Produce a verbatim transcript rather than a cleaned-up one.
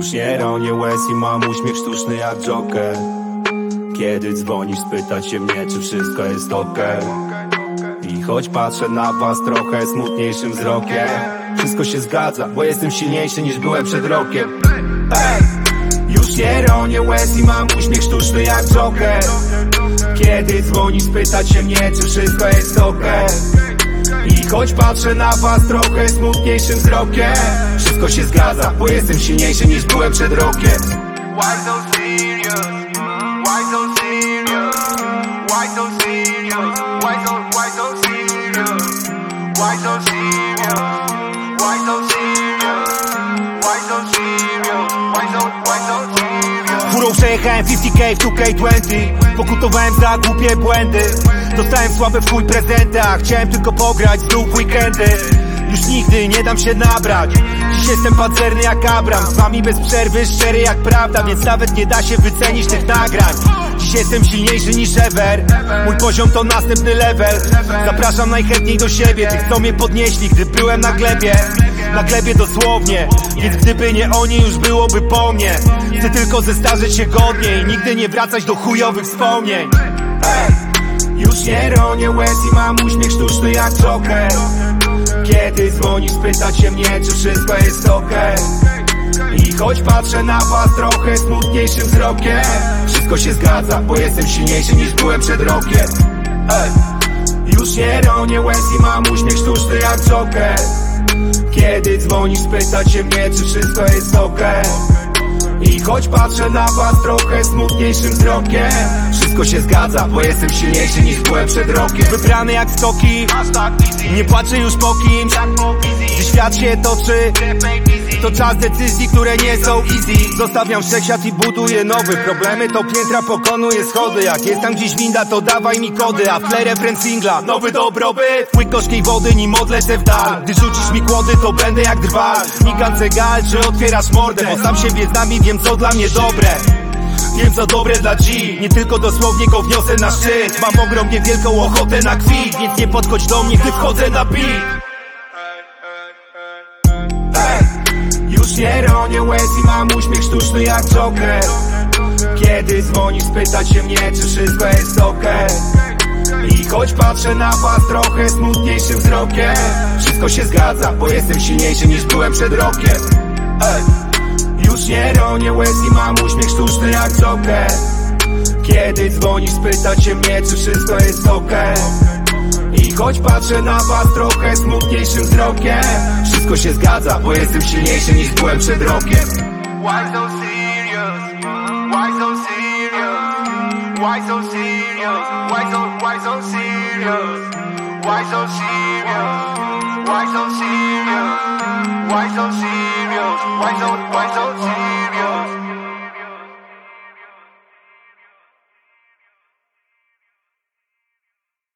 Już nie ronię łez i mam uśmiech sztuczny jak Joker. Kiedy dzwonisz, spytać się mnie, czy wszystko jest okej. I choć patrzę na was trochę smutniejszym wzrokiem, wszystko się zgadza, bo jestem silniejszy niż byłem przed rokiem. Ej! Już nie ronię łez i mam uśmiech sztuczny jak Joker. Kiedy dzwonisz, spytać się mnie, czy wszystko jest okej. I choć patrzę na was trochę smutniejszym wzrokiem, wszystko się zgadza, bo jestem silniejszy niż byłem przed rokiem. Why so serious? Why so serious? Why so serious? Why so, why so serious? Why so serious? Why so serious? Why so serious? Why so, why so serious? Furą przejechałem pięćdziesiąt K w two K dwadzieścia. Pokutowałem za głupie błędy. Dostałem słabe w chuj prezenty, a chciałem tylko pograć znów weekendy. Już nigdy nie dam się nabrać. Dziś jestem pancerny jak Abram, z wami bez przerwy, szczery jak prawda, więc nawet nie da się wycenić tych nagrań. Dziś jestem silniejszy niż ever. Mój poziom to następny level. Zapraszam najchętniej do siebie tych, co mnie podnieśli, gdy byłem na glebie. Na glebie dosłownie, więc gdyby nie oni, już byłoby po mnie. Chcę tylko zestarzeć się godnie i nigdy nie wracać do chujowych wspomnień. Ej! Już nie ronię łez i mam uśmiech sztuczny jak Joker. Kiedy dzwonisz, spytać się mnie, czy wszystko jest okej. I choć patrzę na was trochę smutniejszym wzrokiem, wszystko się zgadza, bo jestem silniejszy niż byłem przed rokiem. Ej! Już nie ronię łez i mam uśmiech sztuczny jak Joker. Kiedy dzwonisz, spytać się mnie, czy wszystko jest okej. I choć patrzę na was trochę smutniejszym wzrokiem, wszystko się zgadza, bo jestem silniejszy niż byłem przed rokiem. Wybrany jak stoki, nie płaczę już po kimś. Gdy świat się toczy, to czas decyzji, które nie są easy. Zostawiam wszechświat i buduję nowy. Problemy to piętra, pokonuję schody. Jak jest tam gdzieś winda, to dawaj mi kody. A w tle refren singla, nowy dobrobyt. Łyk gorzkiej wody, nim odlecę w dal. Gdy rzucisz mi kłody, to będę jak drwal. Migam cegal, czy otwierasz mordę, bo sam siebie znam i wiem, co dla mnie dobre. Wiem, co dobre dla G. Nie tylko dosłownie go wniosę na szczyt. Mam ogromnie wielką ochotę na kwit, więc nie podchodź do mnie, gdy wchodzę na beat. Ej! Już nie ronię łez i mam uśmiech sztuczny jak Joker. Kiedy dzwonisz, spytać się mnie, czy wszystko jest okej. I choć patrzę na was trochę smutniejszym wzrokiem, wszystko się zgadza, bo jestem silniejszy niż byłem przed rokiem. Ej! Już nie ronię łez i mam uśmiech sztuczny jak Joker. Kiedy dzwonisz, spytać się mnie, czy wszystko jest okej. I choć patrzę na was trochę smutniejszym wzrokiem, wszystko się zgadza, bo jestem silniejszy niż byłem przed rokiem. Why so serious? Why so serious? Why so serious? Why so, why so serious? Why so serious? Why so serious? Why so serious? Why so, why so serious?